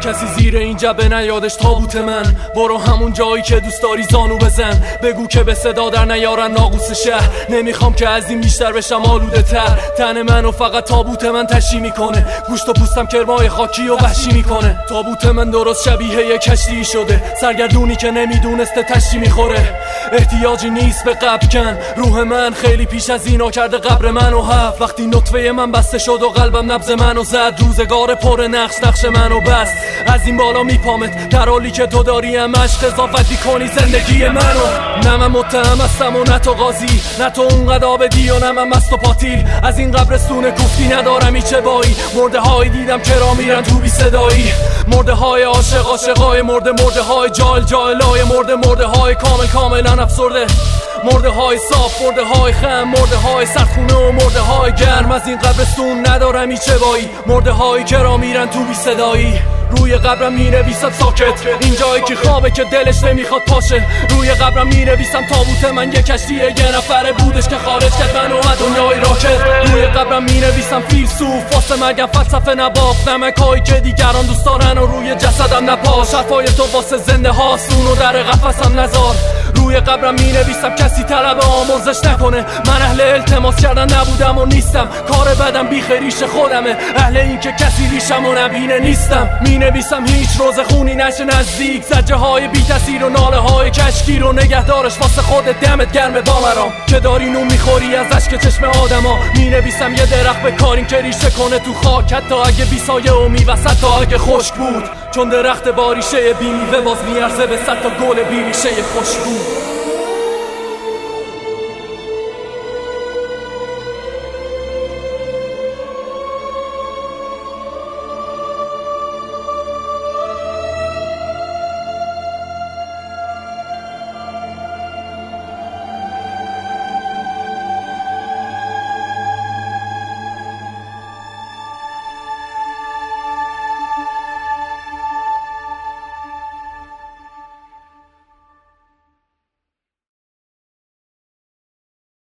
کسی زیر این جبه نیادش تابوت من. برو همون جایی که دوست داری زانو بزن. بگو که به صدا در نیارن ناقوس شهر. نمیخوام که از این بیشتر بشم آلوده تر. تن منو فقط تابوت من تشی میکنه. گوشت و پوستم کرمای خاکی و وحشی میکنه. تابوت من درست شبیه یه کشتی شده، سرگردونی که نمیدونسته تشی میخوره. احتیاجی نیست به قبر کن، روح من خیلی پیش از اینا کرده قبر منو حف. وقتی نطفه من بسته شد و قلبم نبض منو زد، روزگار پر نقش منو بس. از این بالا میپامت در حالی که تو داری هم عشق اضافت میکنی زندگی منو. نه من متهم هستم و نه تو قاضی، نه تو اونقدر آبدی و نه من مست و پاتیل. از این قبرستون گفتی ندارم هیچ بایی. مرده های دیدم که را میرن تو بی صدایی. مرده های عاشق عاشقای مرده، مرده های جاهل جاهلای مرده، مرده های کامل کاملا افسرده، مرده های صاف، مرده های خم، مرده های سردخونه و مرده های گرم. از این قبرستون ندارم هیچ بایی. مرده هایی که را میرن تو بی صدایی. روی قبرم مینویسم ساکت، این جایی که خوابه که دلش نمیخواد پاشه. روی قبرم مینویسم تابوت من یه کشتی یه نفره بودش که خارج کرد منو از دنیای راکت. روی قبرم مینویسم فیلسوف واسه مرگم فلسفه نباف. نمکایی که دیگران دوست دارن و روی جسدم نپاش. حرفای تو واسه زنده هاست اونو در قفسم نذار. روی قبرم مینویسم کسی طلب آمرزش نکنه. من اهل التماس کردن نبودم و نیستم. کار بدم بیخ ریش خودمه، اهل این که کسی ریشم و نبینه نیستم. مینویسم هیچ روز خونی نشه نزدیک. زجه های بی تاثیر و ناله های کشکی رو نگهدارش واسه خودت دمت گرمه با مرام که داری نون میخوری از اشک چشم آدما. مینویسم یه درخت بکاریم که ریشه کنه تو خاک، حتی اگه بی سایه و میوسط، تا اگه خشک بود. چون درخت با ریشه بی میوه باز میارزه به صد تا گل بی ریشه خوشبو.